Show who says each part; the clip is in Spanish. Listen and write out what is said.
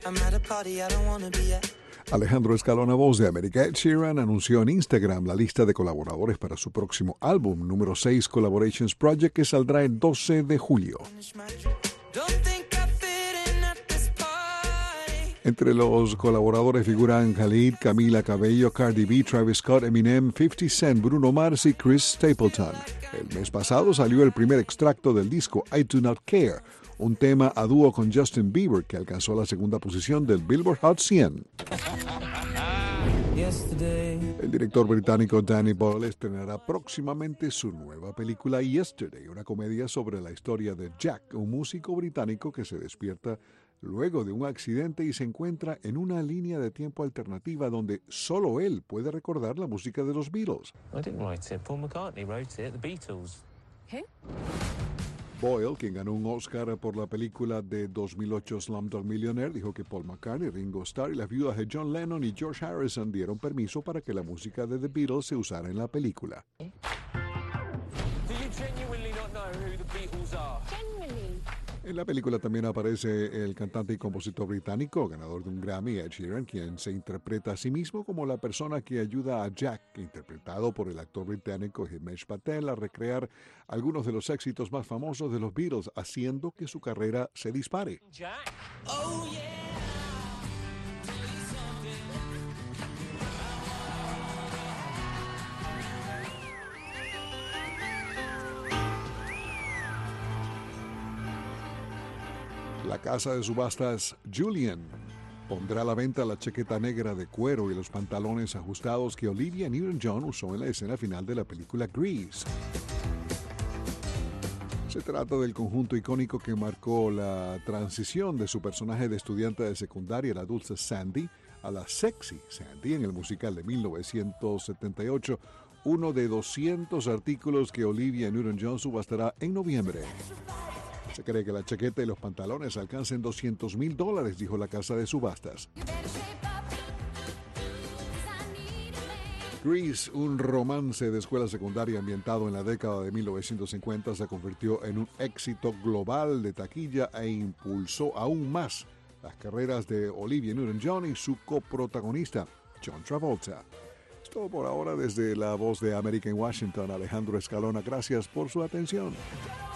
Speaker 1: Alejandro Escalona, voz de América. Ed Sheeran anunció en Instagram la lista de colaboradores para su próximo álbum, número 6 Collaborations Project, que saldrá el 12 de julio. Entre los colaboradores figuran Khalid, Camila Cabello, Cardi B, Travis Scott, Eminem, 50 Cent, Bruno Mars y Chris Stapleton. El mes pasado salió el primer extracto del disco I Do Not Care, un tema a dúo con Justin Bieber que alcanzó la segunda posición del Billboard Hot 100. El director británico Danny Boyle estrenará próximamente su nueva película Yesterday, una comedia sobre la historia de Jack, un músico británico que se despierta luego de un accidente y se encuentra en una línea de tiempo alternativa donde solo él puede recordar la música de los Beatles.
Speaker 2: I didn't write it. Paul McCartney wrote it. The Beatles.
Speaker 3: Who?
Speaker 1: Boyle, quien ganó un Oscar por la película de 2008 Slumdog Millionaire, dijo que Paul McCartney, Ringo Starr y las viudas de John Lennon y George Harrison dieron permiso para que la música de The Beatles se usara en la película.
Speaker 2: Do you genuinely not know who the Beatles are?
Speaker 3: Genuinely.
Speaker 1: En la película también aparece el cantante y compositor británico, ganador de un Grammy, Ed Sheeran, quien se interpreta a sí mismo como la persona que ayuda a Jack, interpretado por el actor británico Himesh Patel, a recrear algunos de los éxitos más famosos de los Beatles, haciendo que su carrera se dispare.
Speaker 2: Jack. Oh yeah.
Speaker 1: La casa de subastas Julian pondrá a la venta la chaqueta negra de cuero y los pantalones ajustados que Olivia Newton-John usó en la escena final de la película Grease. Se trata del conjunto icónico que marcó la transición de su personaje de estudiante de secundaria, la dulce Sandy, a la sexy Sandy en el musical de 1978, uno de 200 artículos que Olivia Newton-John subastará en noviembre. Se cree que la chaqueta y los pantalones alcancen $200,000, dijo la casa de subastas. Grease, un romance de escuela secundaria ambientado en la década de 1950, se convirtió en un éxito global de taquilla e impulsó aún más las carreras de Olivia Newton-John y su coprotagonista, John Travolta. Es todo por ahora desde la voz de América en Washington. Alejandro Escalona, gracias por su atención.